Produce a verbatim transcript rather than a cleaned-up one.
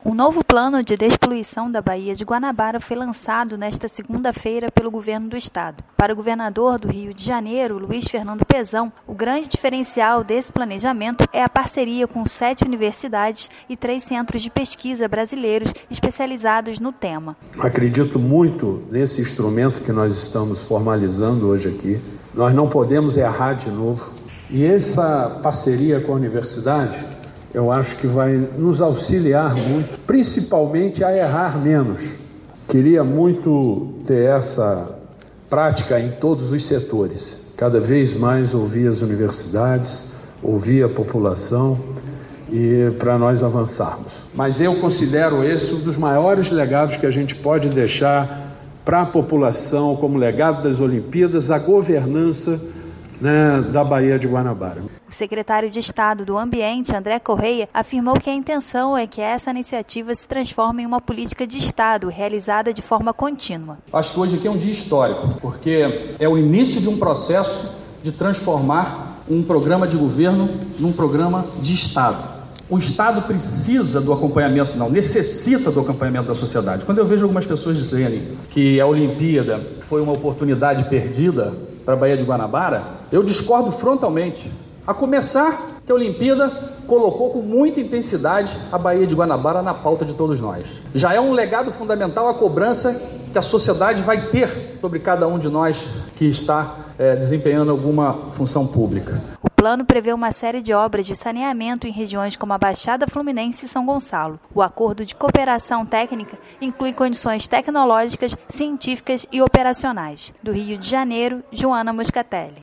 Um novo plano de despoluição da Baía de Guanabara foi lançado nesta segunda-feira pelo governo do estado. Para o governador do Rio de Janeiro, Luiz Fernando Pezão, o grande diferencial desse planejamento é a parceria com sete universidades e três centros de pesquisa brasileiros especializados no tema. Acredito muito nesse instrumento que nós estamos formalizando hoje aqui. Nós não podemos errar de novo. E essa parceria com a universidade, eu acho que vai nos auxiliar muito, principalmente a errar menos. Queria muito ter essa prática em todos os setores. Cada vez mais ouvir as universidades, ouvir a população e para nós avançarmos. Mas eu considero esse um dos maiores legados que a gente pode deixar para a população, como legado das Olimpíadas, a governança, né, da Baía de Guanabara. O secretário de Estado do Ambiente, André Correia, afirmou que a intenção é que essa iniciativa se transforme em uma política de Estado realizada de forma contínua. Acho que hoje aqui é um dia histórico, porque é o início de um processo de transformar um programa de governo num programa de Estado. O Estado precisa do acompanhamento, não, necessita do acompanhamento da sociedade. Quando eu vejo algumas pessoas dizerem que a Olimpíada foi uma oportunidade perdida para a Baía de Guanabara, eu discordo frontalmente. A começar que a Olimpíada colocou com muita intensidade a Baía de Guanabara na pauta de todos nós. Já é um legado fundamental a cobrança que a sociedade vai ter sobre cada um de nós que está é, desempenhando alguma função pública. O plano prevê uma série de obras de saneamento em regiões como a Baixada Fluminense e São Gonçalo. O acordo de cooperação técnica inclui condições tecnológicas, científicas e operacionais. Do Rio de Janeiro, Joana Moscatelli.